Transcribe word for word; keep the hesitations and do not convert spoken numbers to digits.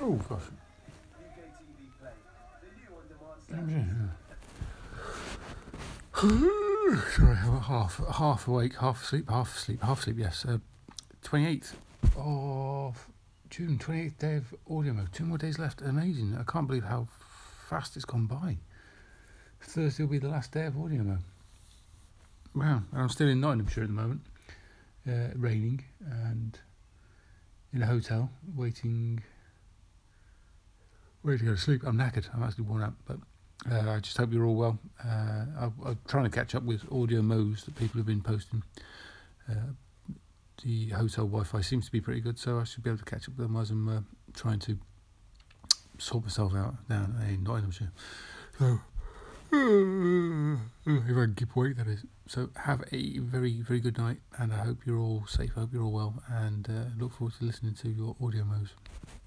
Oh gosh. Sorry, I'm half half awake, half asleep, half asleep, half asleep. Yes, uh, twenty-eighth of June, twenty-eighth day of audio mode. Two more days left. Amazing! I can't believe how fast it's gone by. Thursday will be the last day of audio mode. Wow, and I'm still in Nottinghamshire at the moment, uh, raining and in a hotel, waiting, ready to go to sleep. I'm knackered. I'm actually worn out, but uh, I just hope you're all well. Uh, I'm, I'm trying to catch up with audio modes that people have been posting. Uh, the hotel Wi-Fi seems to be pretty good, so I should be able to catch up with them as I'm uh, trying to sort myself out down in Nottinghamshire. So, if I can keep awake, that is. So have a very, very good night, and I hope you're all safe. I hope you're all well, and uh, look forward to listening to your audio modes.